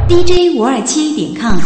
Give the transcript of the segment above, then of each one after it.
DJ527.com。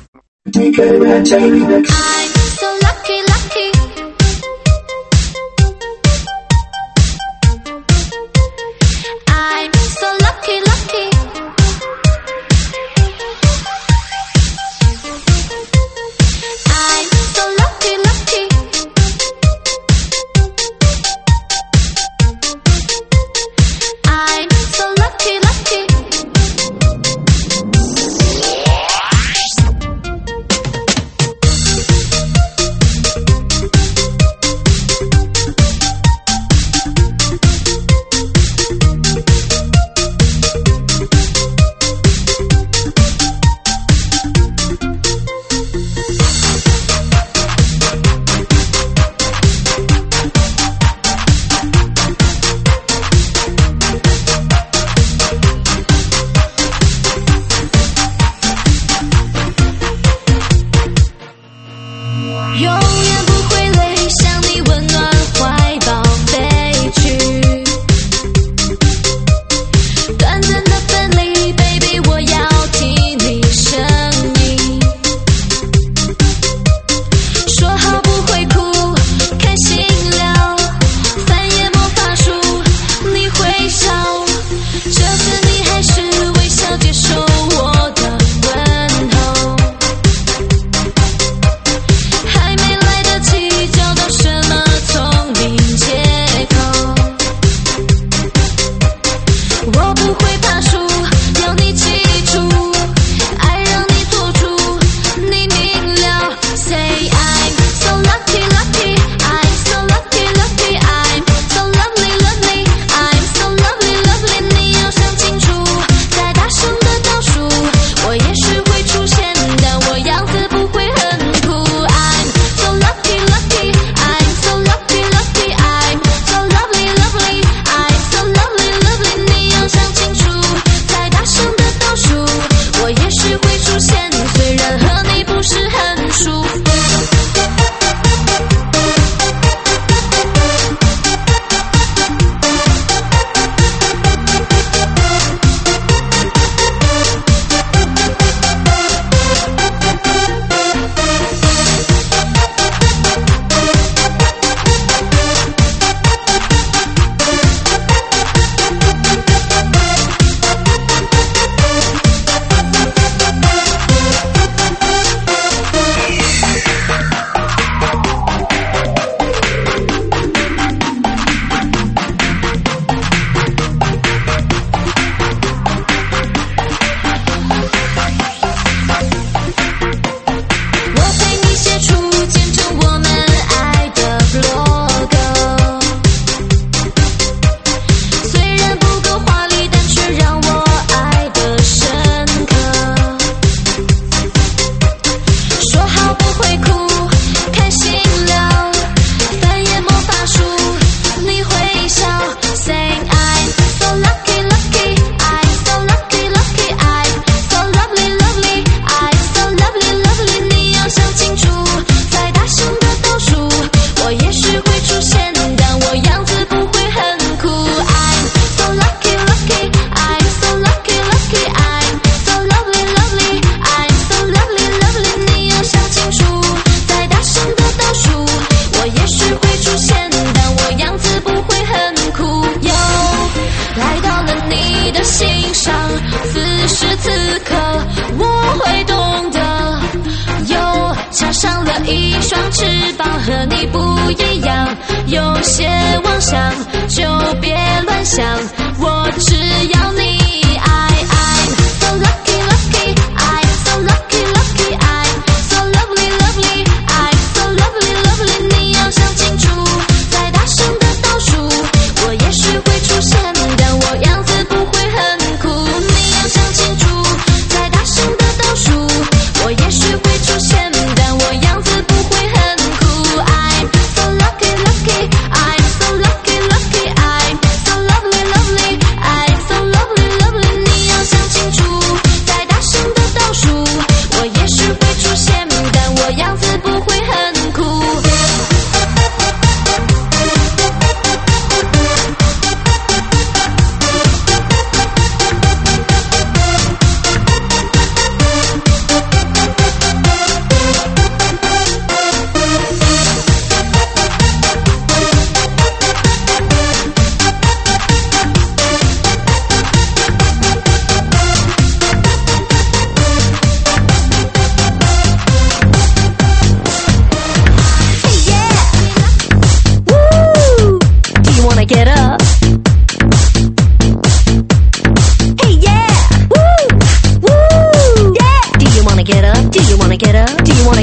有些妄想就别乱想，我只要你爱。I'm so lucky lucky, I'm so lucky lucky, I'm so lovely lovely, I'm so lovely lovely。你要想清楚，再大声的倒数，我也许会出现，但我样子不会很酷。你要想清楚，再大声的倒数，我也许会出现，但我样子不会很酷。I'm so lucky lucky, I'm so lucky lucky, I'm so lovely lovely, I'm so lovely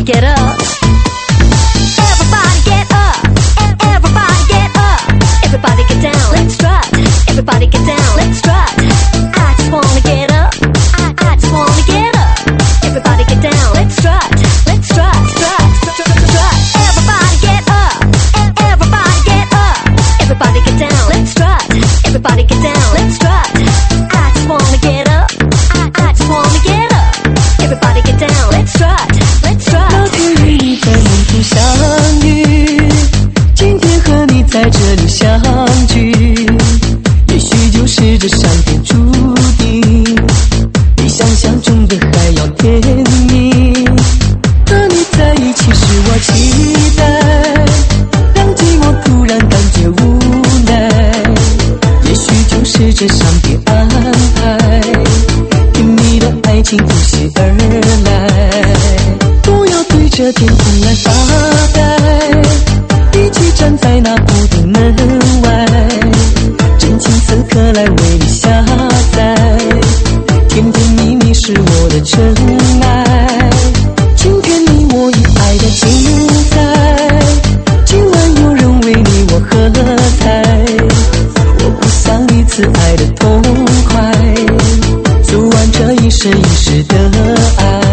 get up. Everybody get up. Everybody get up. Everybody get down. Let's strut. Everybody get down. Let's strut. I just wanna get up. I just wanna get up. Everybody get down. Let's strut. Let's strut. Strut. Strut. Everybody get up. Everybody get up. Everybody get down. Let's strut. Everybody get down. Let's strut. I just wanna get up. I just wanna get up. Everybody get down. Let's strut. Let's strut. 那天与你在梦中相遇，今天和你在这里相聚，也许就是这上天注定，比想象中的还要甜蜜。和你在一起是我期待，让寂寞突然感觉无奈，也许就是这上天安排，甜蜜的爱情突袭而来。不要对着天空来发呆，一起站在那孤独门外，真情此刻来为你下载，甜甜蜜蜜是我的真爱，今天你我以爱的精彩，今晚有人为你我喝彩，我不想一次爱的痛快，做完这一生一世的爱。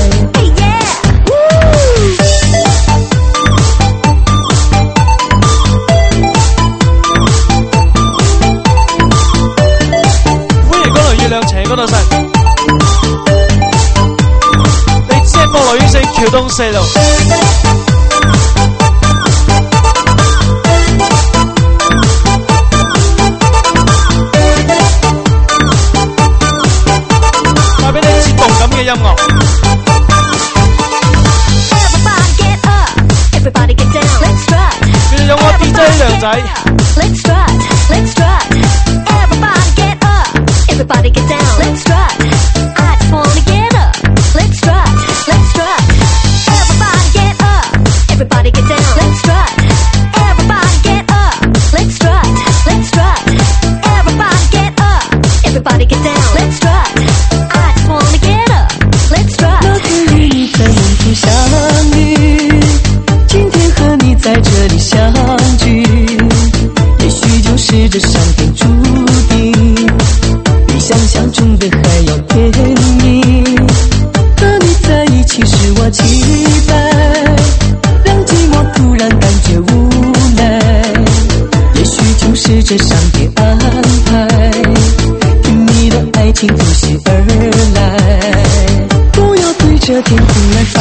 嗰度食，你即係菠蘿魚城橋東四路。帶俾你一次動感嘅音樂。佢哋有我 DJ 梁仔。 Let's strut, let's strut. Everybody get up. Everybody get down. Let's strut. I just wanna get up. Let's strut, let's strut. Everybody get up. Everybody get down. Let's strut. Everybody get up. Let's strut, let's strut. Everybody get up. Everybody get down. Let's strut. I just wanna get up. Let's strut. 那天与你在梦中相遇，今天和你在这里相聚，也许就是这上天注定，比想象中的还要甜蜜。和你在一起是我期待，让寂寞突然感觉无奈，也许就是这上天安排，甜蜜的爱情突袭而来。不要对着天空来发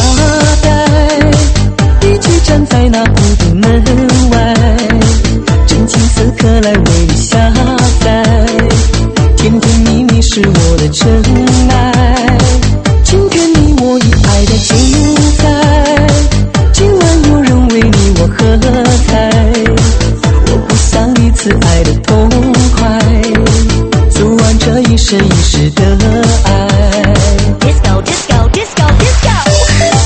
呆，一起站在那孤独门外，真情此刻来为你下载，甜甜蜜蜜是我的真爱，今天你我以爱的精彩，今晚有人为你我喝彩，我不想一次爱的痛快，做完这一生一世的爱。 Disco, disco, disco, disco.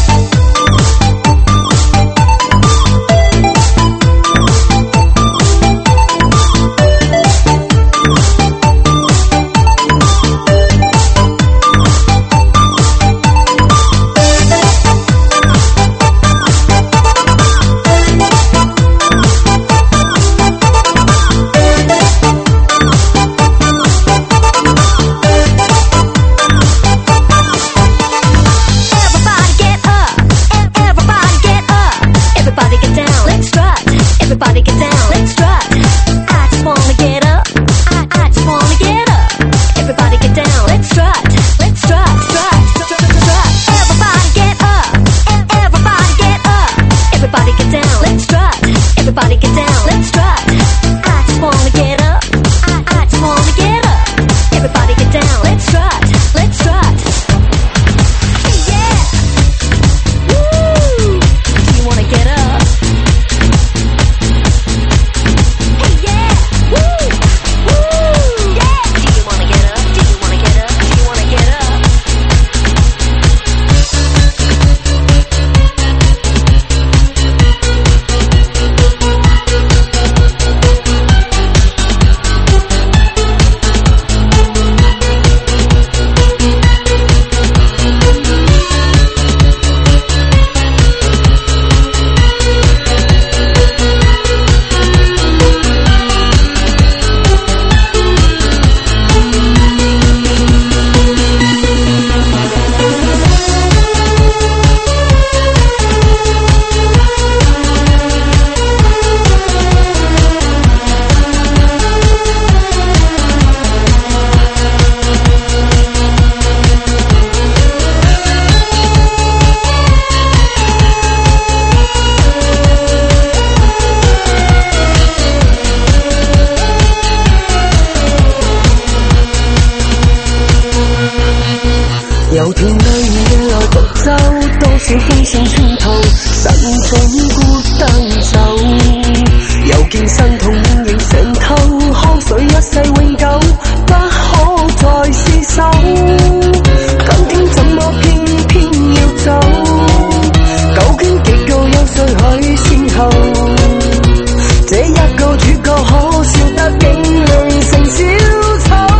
有天里夜來獨走，多少風聲穿透，慎重孤單走。又見身痛影影上透，康水一世永久，不可再廝守。今天怎麼偏偏要走？究竟幾個優勢喺先後？這一個主角可笑得竟釀成小丑。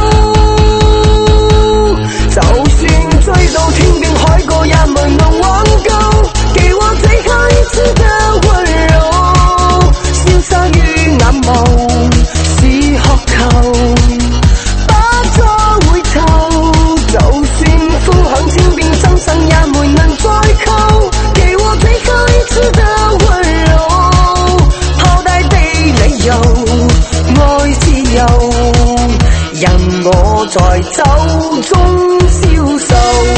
就算追到天邊海角，也未能挽救。給我最後一次的溫柔，消失於眼眸，是渴求，不再回頭。就算呼響千遍，真心也沒能再扣。給我最後一次的溫柔，拋低的理由，愛自由，任我在走中消瘦。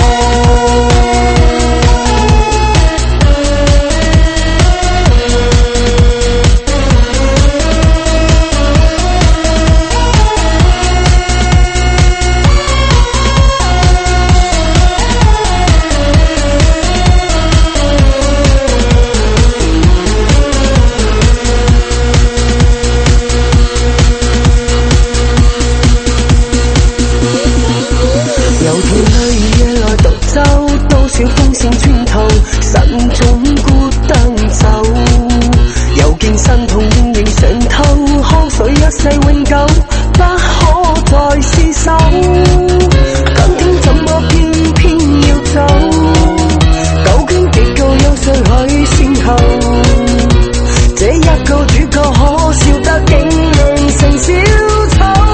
風聲穿透，慎重孤單走。又見身痛影影上透，康水一世永久，不可再廝守。今天怎麼偏偏要走？究竟幾個優勢喺先後？這一個主角可笑得竟釀成小丑。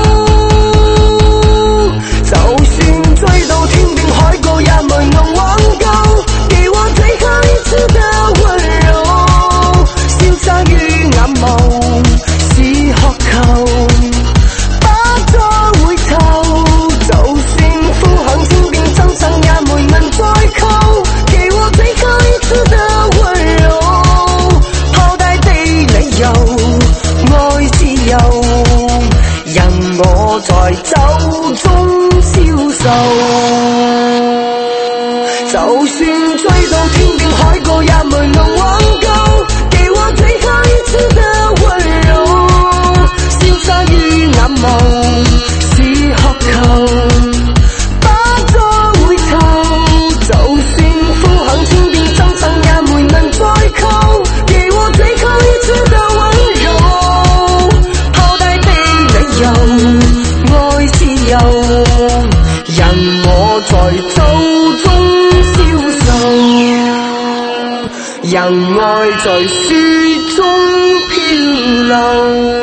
就算追到天邊海角，也未能挽救。給我最後一次的溫柔，消失於眼眸，是渴求，不再回頭。就算呼響千遍，真心也沒能再扣。給我最後一次的溫柔，拋低的理由，愛自由，任我在走中消瘦。就算追到天邊海角，也未能挽救。給我最後一次的溫柔，消失於眼眸，是渴求，不再回頭。就算呼響千遍，真心也沒能再扣。給我最後一次的溫柔，拋低的理由，愛自由，任我在走中讓愛在雪中漂流。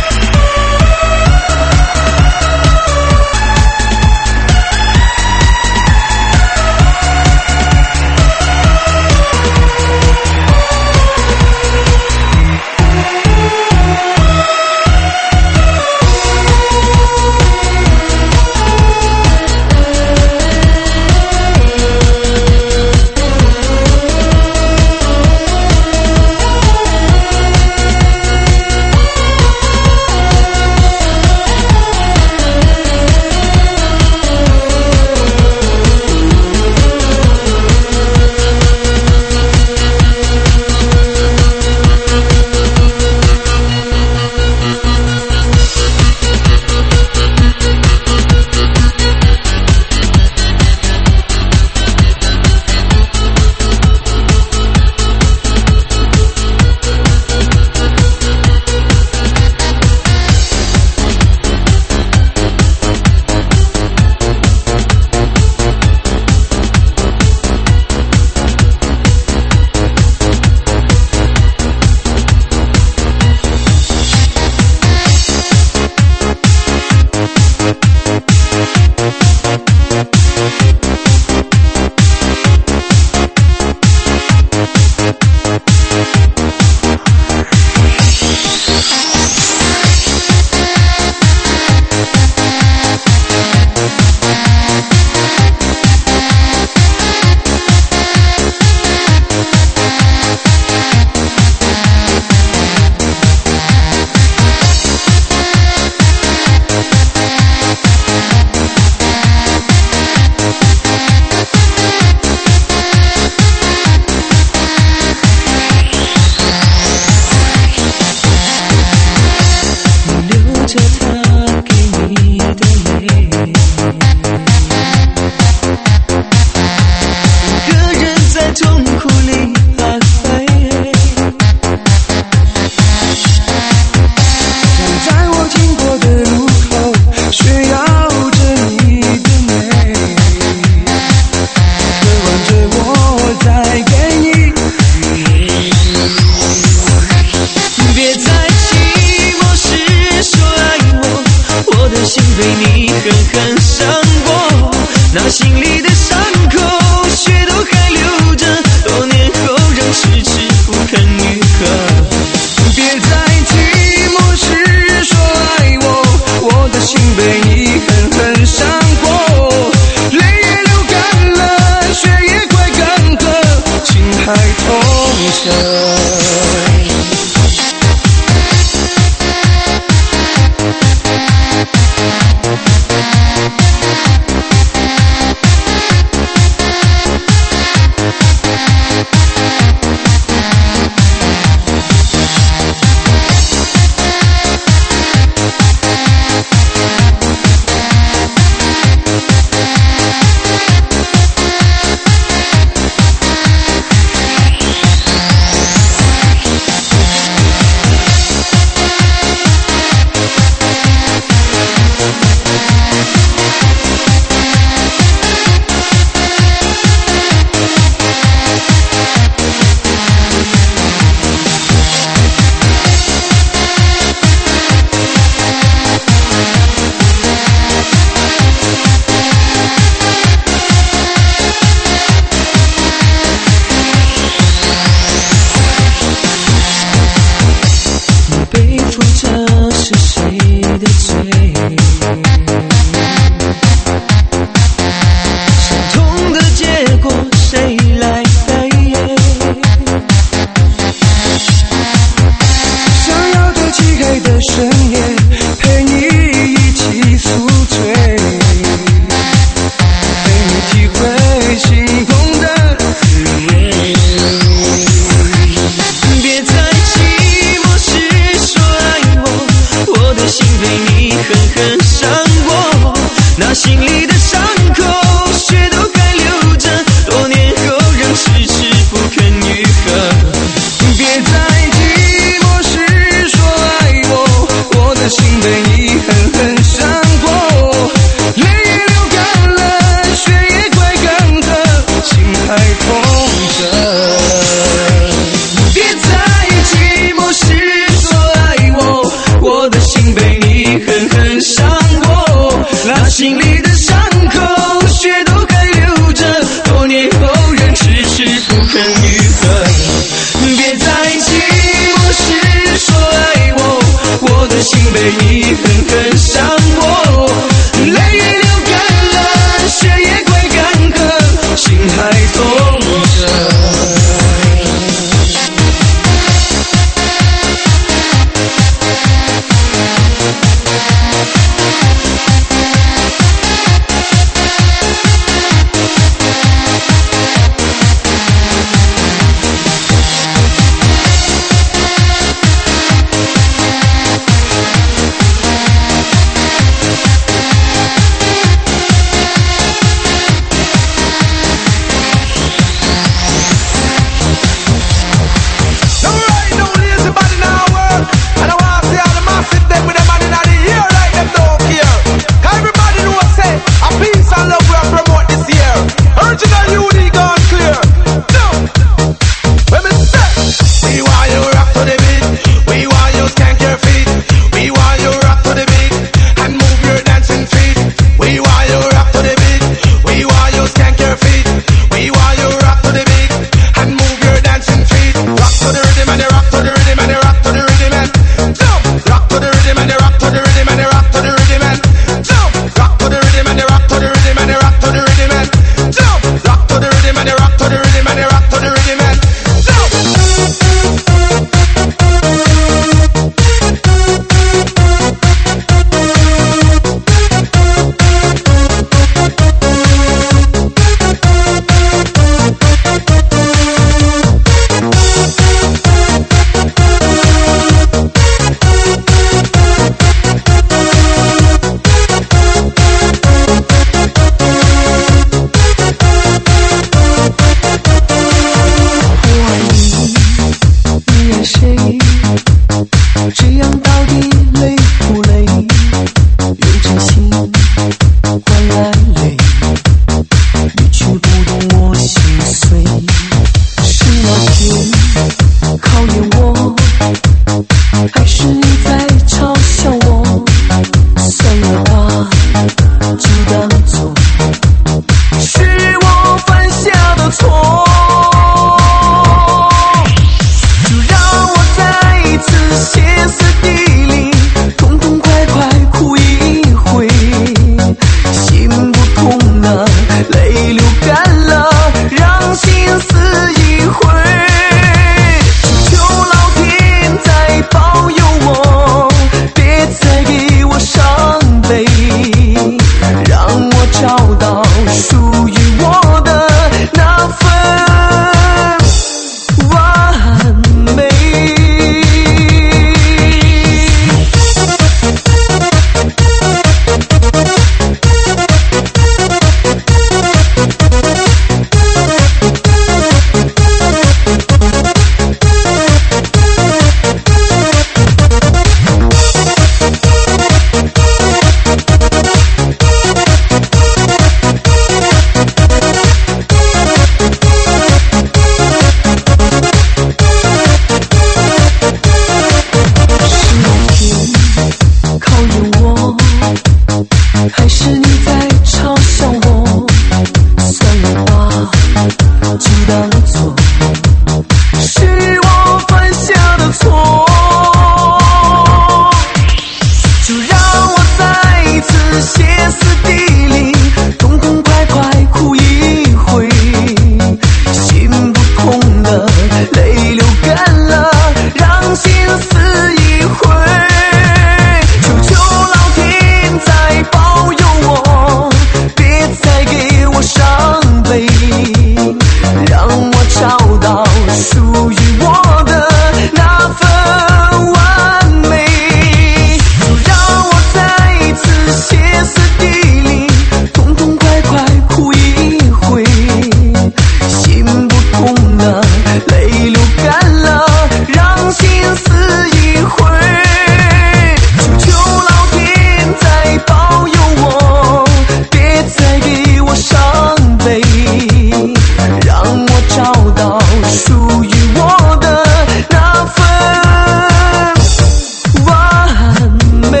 让我找到属于我的那份完美。就让我再一次歇斯底里，痛痛快快哭一回，心不痛了，泪流干了，让心死一回。求求老天再保佑我，别再给我伤悲，让我找到属于我的那份完美。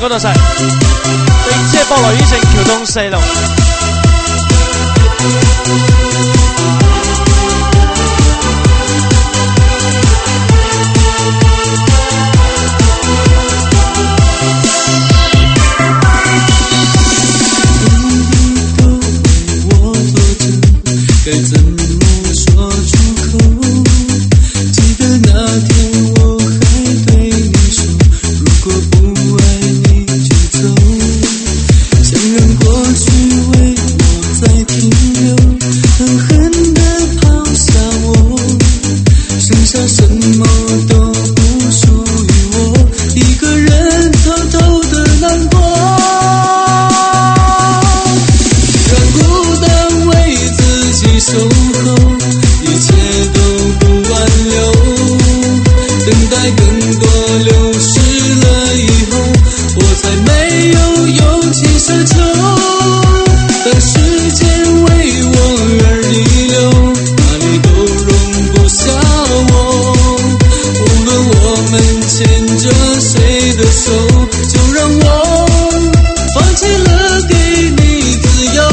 該多謝。你即係菠蘿醫城橋東4路。 该怎么说出口？记得那天我还对你说，如果不爱你就走，想让过去为我再停留，狠狠地抛下我，剩下什么都不属于我，一个人偷偷地难过，让孤单为自己守候，一切都不挽留，等待更多流逝了以后，我才没有勇气奢求，当时间为我而逆流，哪里都容不下我，无论我们牵着谁的手，就让我放弃了给你自由。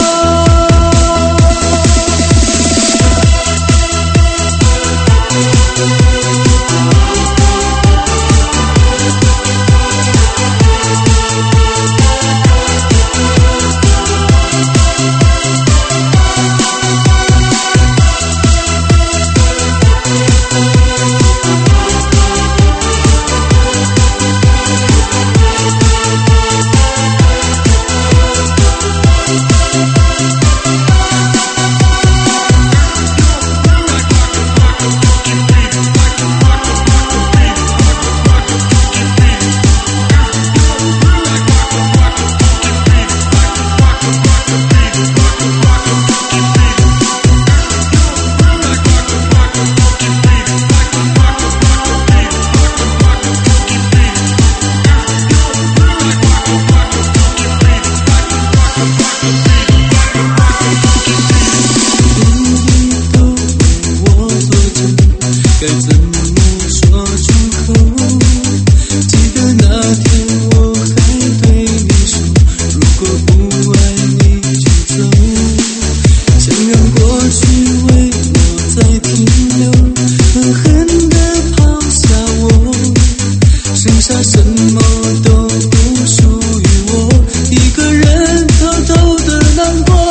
该怎么说出口？记得那天我还对你说，如果不爱你就走，想让过去为我再停留，狠狠地抛下我，剩下什么都不属于我，一个人偷偷地难过，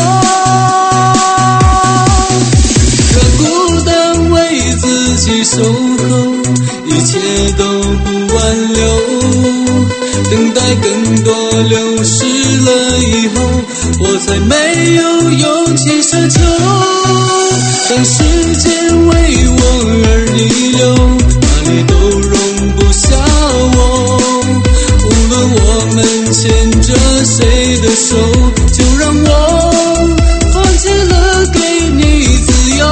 让孤单为自己守候，一切都不挽留，等待更多流逝了以后，我才没有勇气奢求，当时间为我而逆流，哪里都容不下我，无论我们牵着谁的手，就让我放弃了给你自由，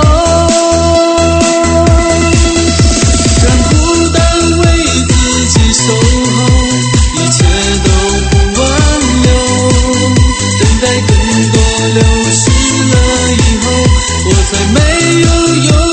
让孤单为自己守候，一切都不挽留，等待更多流逝了以后，我才没有勇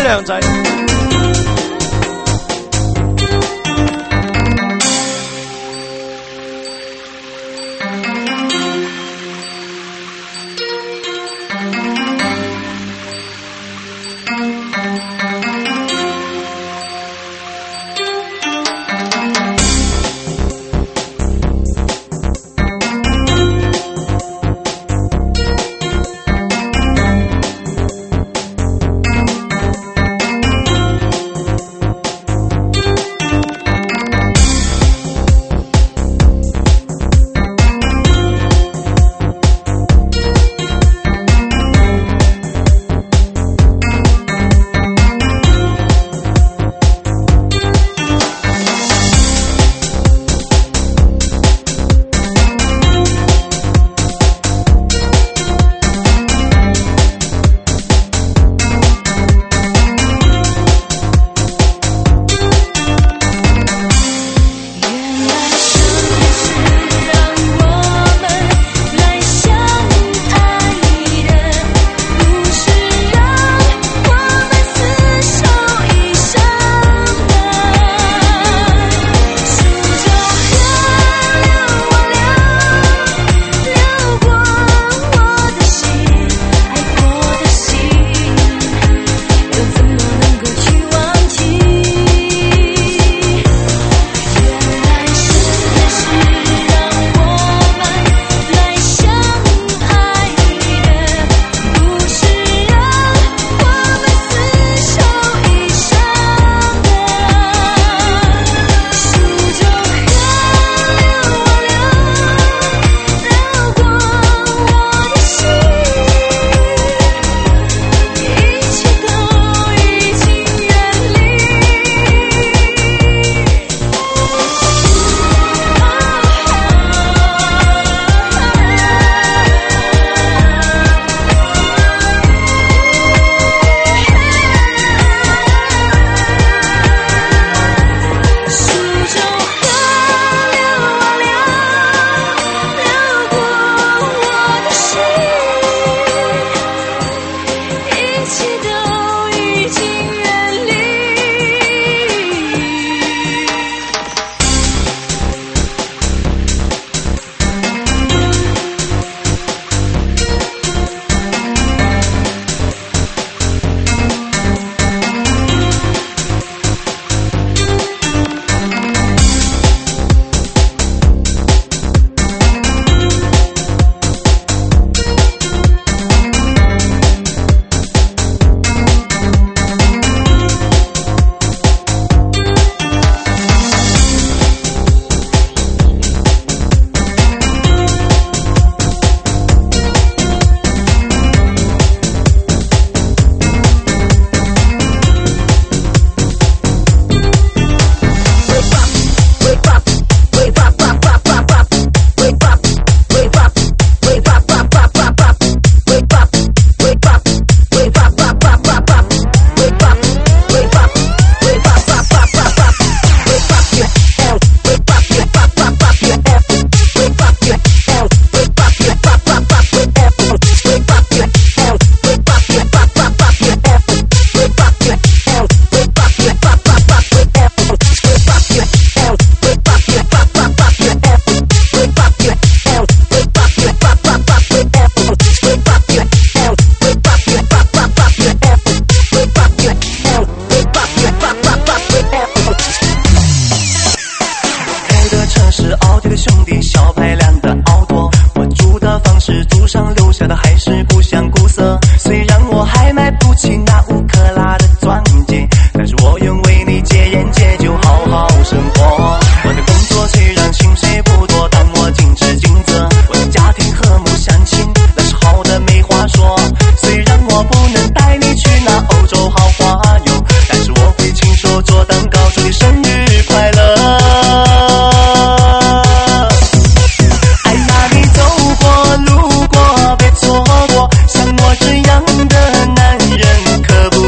靓仔。 像我这样的男人可不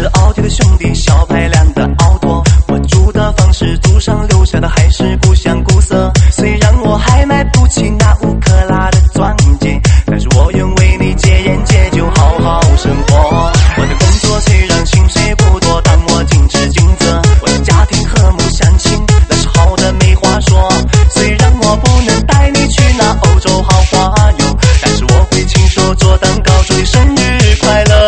是奥迪的兄弟，小排量的奥拓。我住的房是祖上留下的，还是故乡古色。虽然我还买不起那5克拉的钻戒，但是我愿为你戒烟戒酒，好好生活。我的工作虽然薪水不多，但我尽职尽责。我的家庭和睦相亲，那是好的没话说。虽然我不能带你去那欧洲豪华游，但是我会亲手做蛋糕，祝你生日快乐。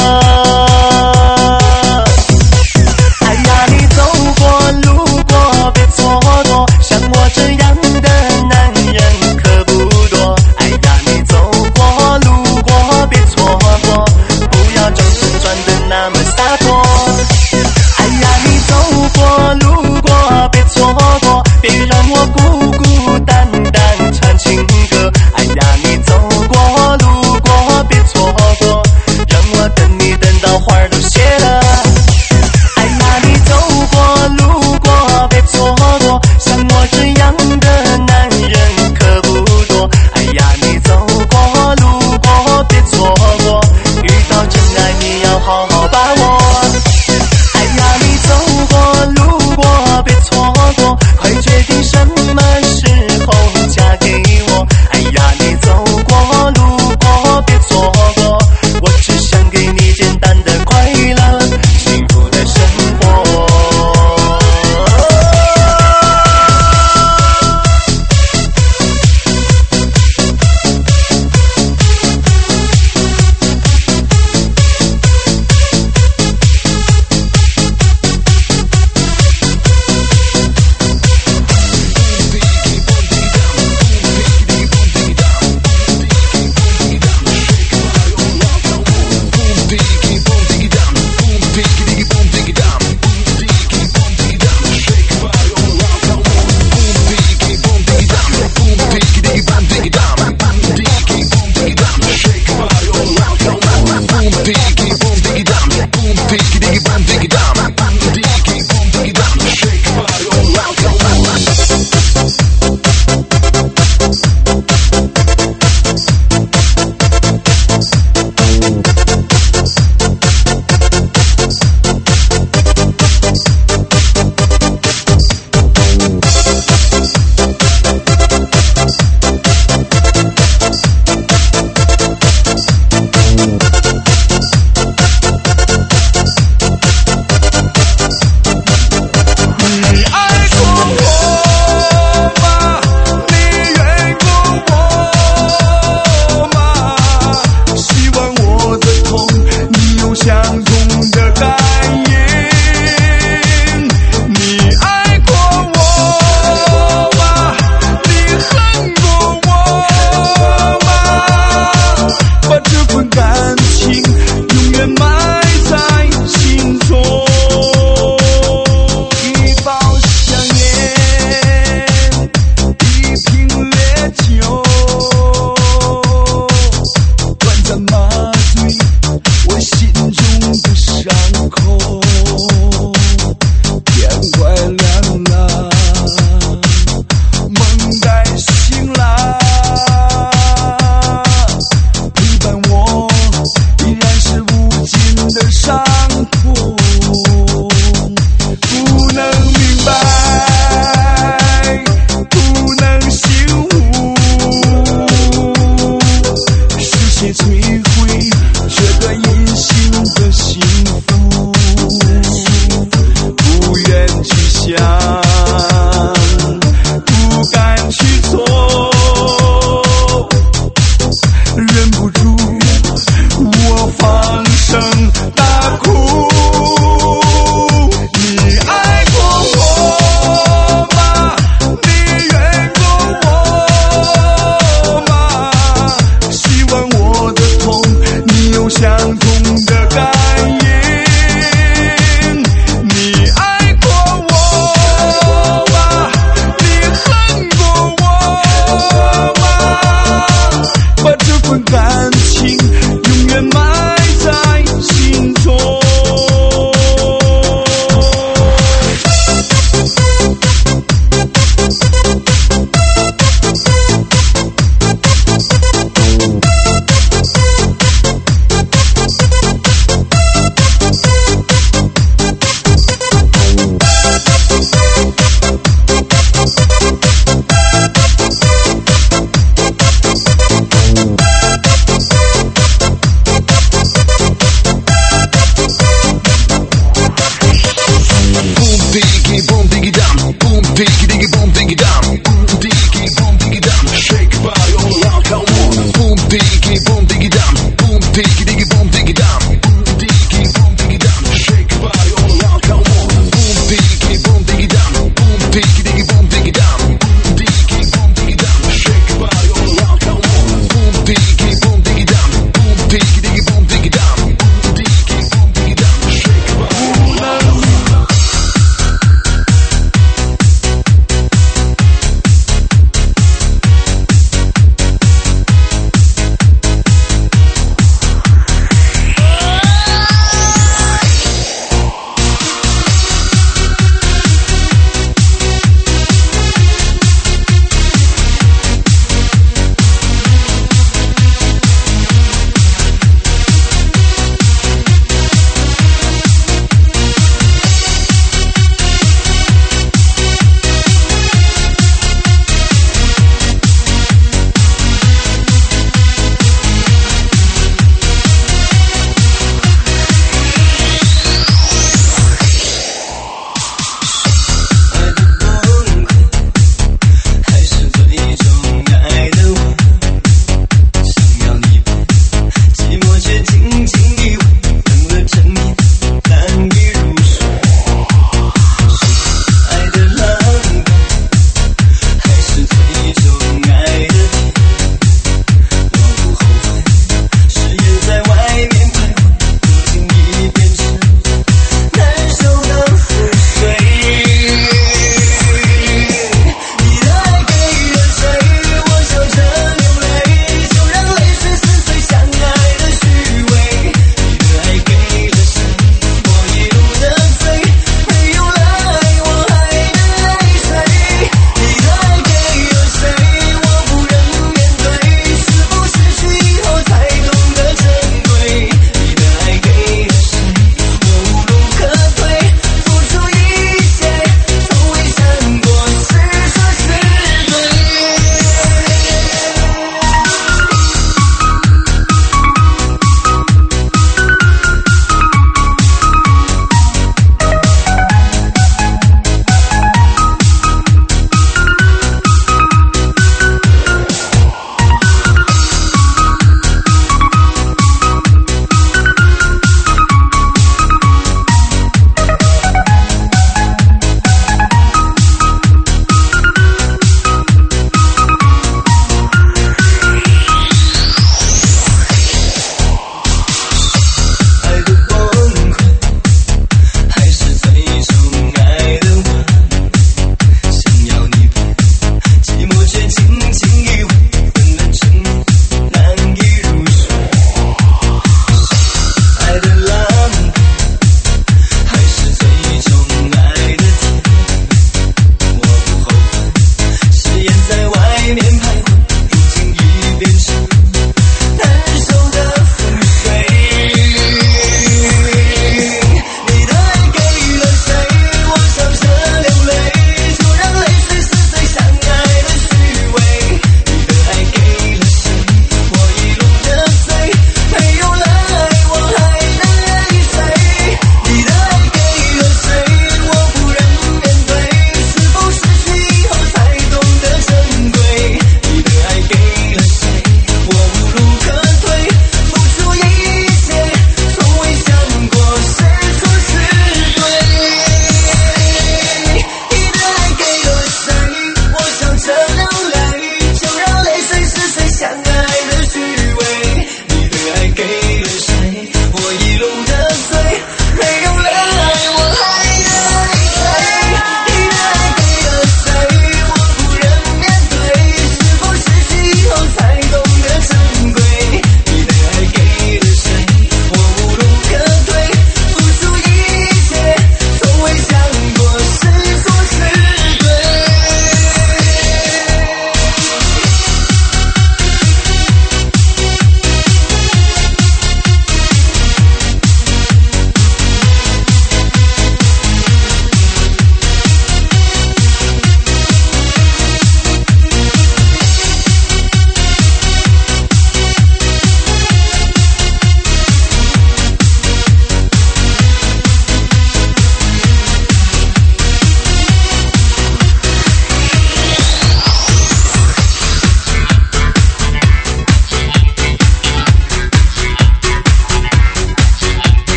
哎呀，你走过路过别蹉跎，像我这样的男人可不多。哎呀，你走过路过别错过，不要转身转得那么洒脱。哎呀，你走过路过别错过，别让我孤孤单单唱情歌。哎呀，你走过路过别错过，让我等你等到花儿都谢了。哎呀，你走过路过别错过，像我这样的男人可不多。哎呀，你走过路过别错过，遇到真爱你要好好把握。哎呀，你走过路过别错过，快决定什么时候嫁给我。哎呀，你走过路过别错过，我只想给你简单的快乐幸福的生活。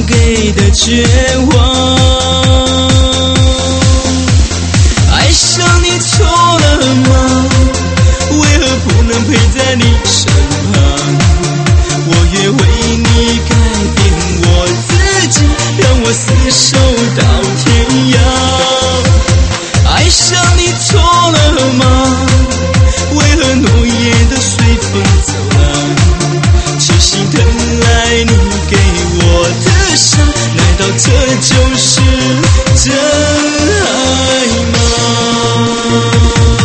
给的绝望。爱上你错了吗？为何不能陪在你身旁？我愿为你改变我自己，让我厮守到天涯。爱上你错了吗？为何诺言都随风走了？痴心等来你给我的伤，难道这就是真爱吗？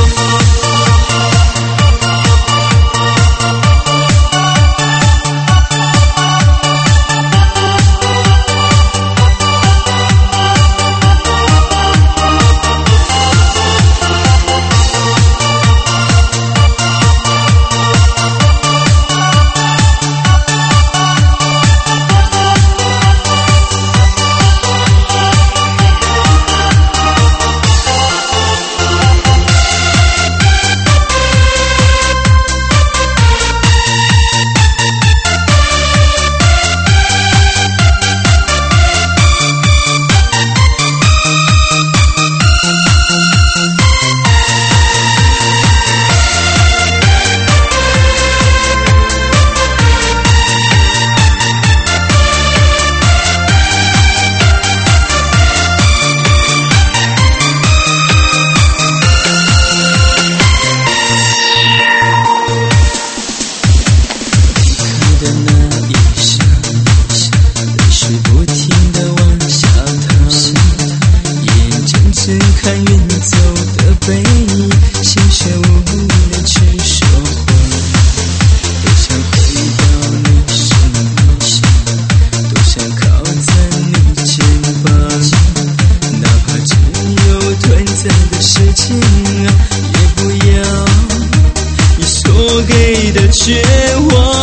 绝望，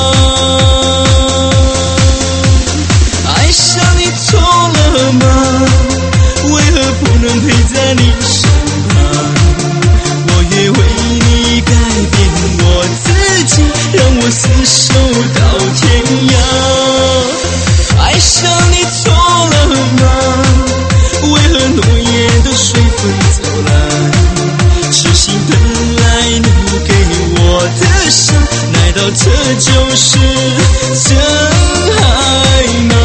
爱上你错了吗？为何不能陪在你身旁？我愿为你改变我自己，让我厮守到天涯。爱上你错了吗？为何诺言都随风走来？痴心等来你给我的伤，难道这就是真爱吗？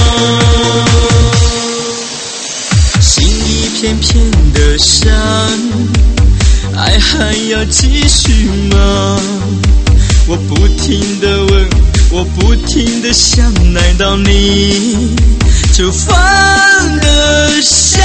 心一片片的伤，爱还要继续吗？我不停地问，我不停地想，难道你就放得下？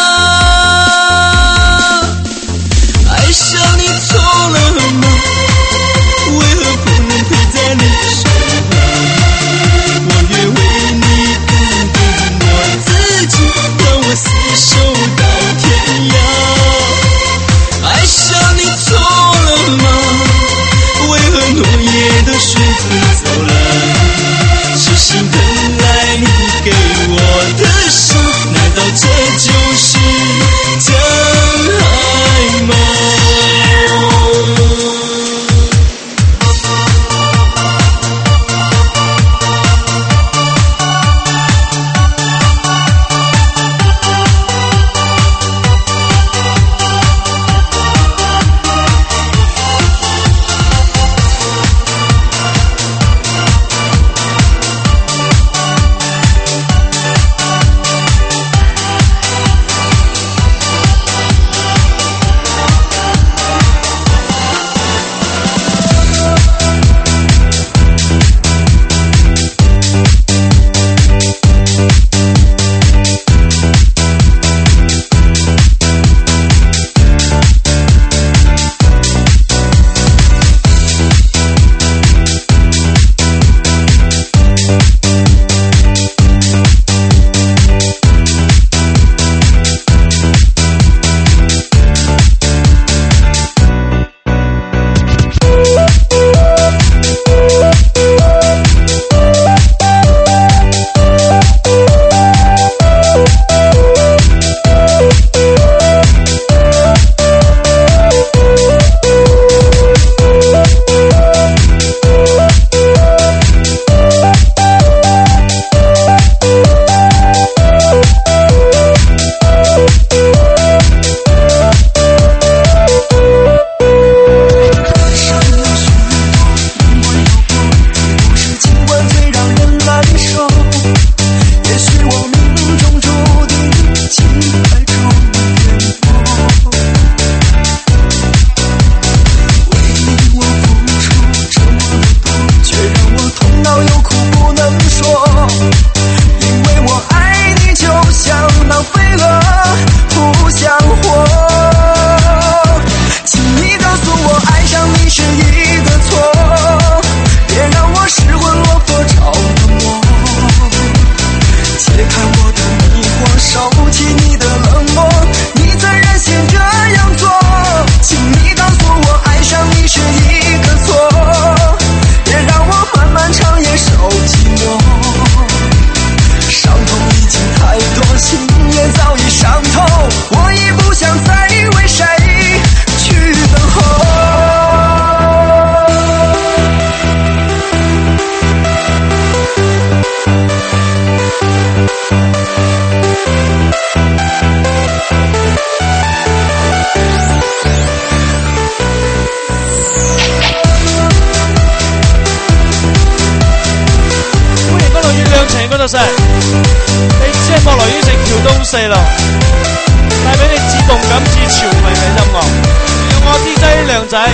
爱上你错了吗？为何不能陪在你身旁？我愿为你改变我自己，让我厮守到天涯。爱上你错了吗？为何诺言都随风走了？痴心等来你给我的伤，难道这就是真爱吗？ 多謝，你即係博來應承橋東4咯，帶俾你自動感至潮味嘅音樂，有我 DJ 亮仔。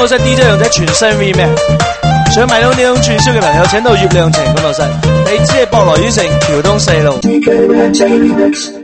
老細 DJ 用隻全新 remix， 想買到呢種串燒嘅朋友請到月亮情咁老細，地址係博羅魚城橋東4路。